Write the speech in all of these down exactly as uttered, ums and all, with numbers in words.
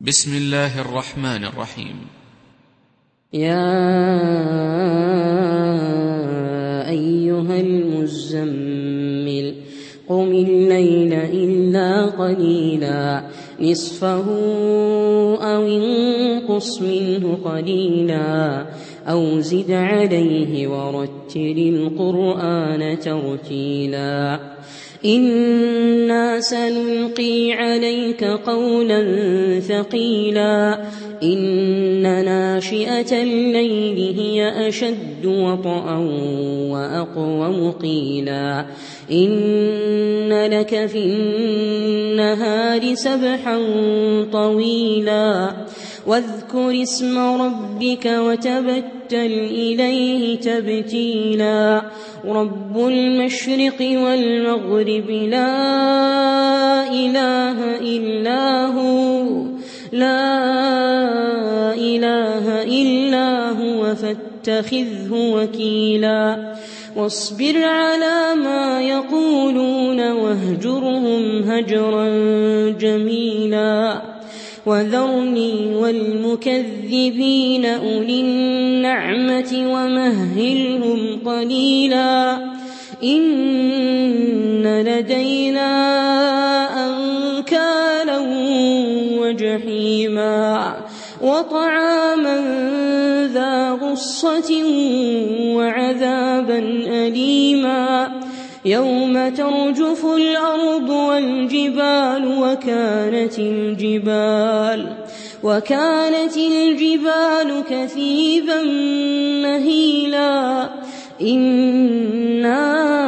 بسم الله الرحمن الرحيم. يا أيها المزمل قم الليل إلا قليلا نصفه أو انقص منه قليلا أو زد عليه ورتل القرآن ترتيلا إنا سنلقي عليك قولا ثقيلا إن ناشئة الليل هي أشد وطئا وأقوم قيلا إن لك في النهار سبحا طويلا واذكر اسم ربك وتبتل إليه تبتيلا رب المشرق والمغرب لا إله إلا هو لا إله إلا هو فاتخذه وكيلا واصبر على ما يقولون واهجرهم هجرا جميلا وذرني والمكذبين أولي النعمة ومهلهم قليلا إن لدينا أنكالا وجحيما وطعاما ذا غصة وعذابا أليما يوم ترجف الأرض والجبال وكانت الجبال وكانت الجبال كثيبا مهيلا إنا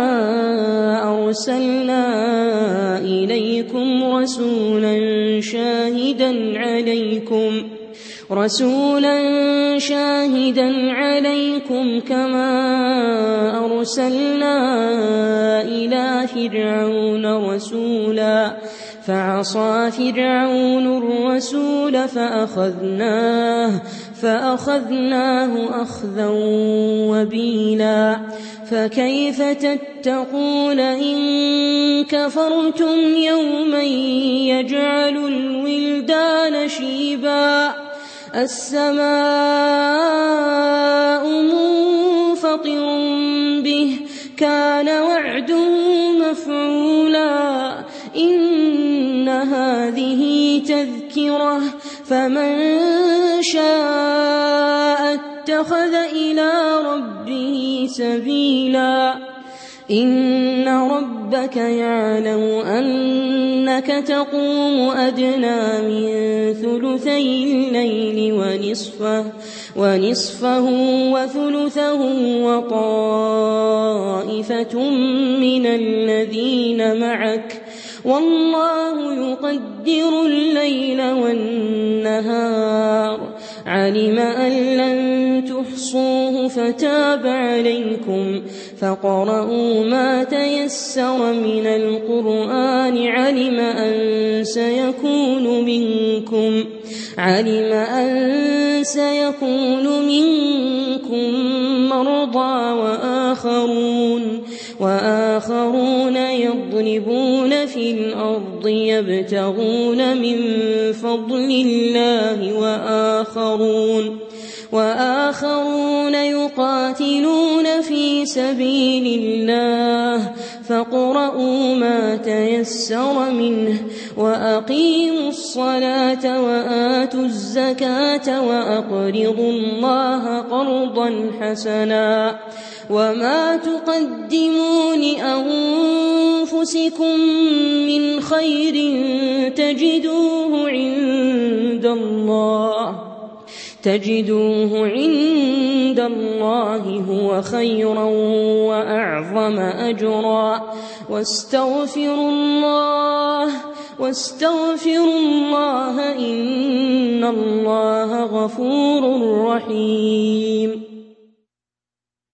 أرسلنا إليكم رسولا شاهدا عليكم رسولا شاهدا عليكم كما أرسلنا إلى فرعون رسولا فعصى فرعون الرسول فأخذناه فأخذناه أخذا وبيلا فكيف تتقون إن كفرتم يوما يجعل الولدان شيبا السماء منفطر به كان وعده مفعولا إن هذه تذكرة فمن شاء اتخذ إلى ربه سبيلا إن ربك يعلم أنك تقوم أدنى من ثلثي الليل ونصفه, ونصفه وثلثه وطائفة من الذين معك والله يقدر الليل والنهار علم أن لن تحصوه فتاب عليكم فاقرؤوا ما تيسر من القرآن علم أن سيكون منكم علم أن سيكون منكم مرضى وآخرون وآخرون يضربون في الأرض يبتغون من فضل الله وآخرون وآخرون يقاتلون في سبيل الله فاقرؤوا ما تيسر منه وأقيموا الصلاة وآتوا الزكاة وأقرضوا الله قرضا حسنا وما تقدموا لأنفسكم من خير تجدوه عند الله تجدوه عند الله هو خيرا وأعظم أجرا واستغفروا الله واستغفروا الله إن الله غفور رحيم.